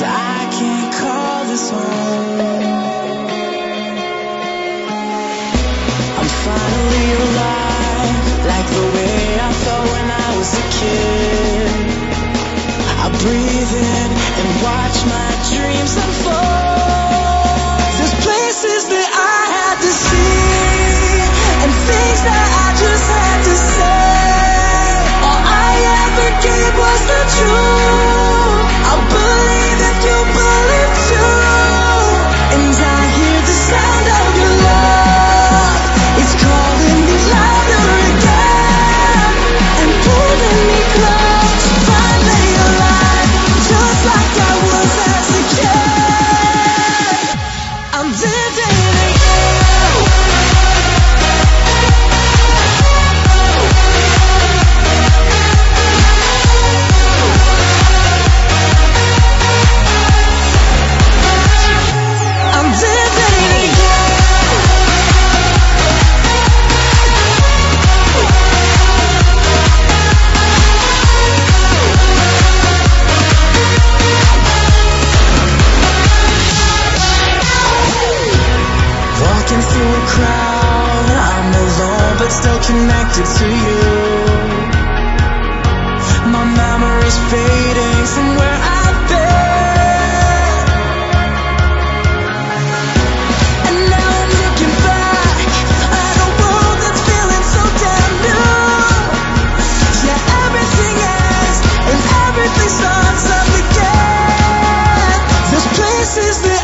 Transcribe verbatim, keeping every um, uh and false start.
'cause I can't call this home. I'm finally alive, like the way I felt when I was a kid. I breathe in and watch my dreams unfold. There's places that I had to see, and things that I just had to say. All I ever gave was the truth. I'll believe if you believe too. And I hear the sound of your love. It's calling me louder again and pulling me close. Finally alive, just like I was as a kid. I'm living again. I'm living again. Walking through a crowd, I'm alone but still connected to you. My memory's fading from where I've been, and now I'm looking back at a world that's feeling so damn new. Yeah, everything ends and everything starts up again. There's places that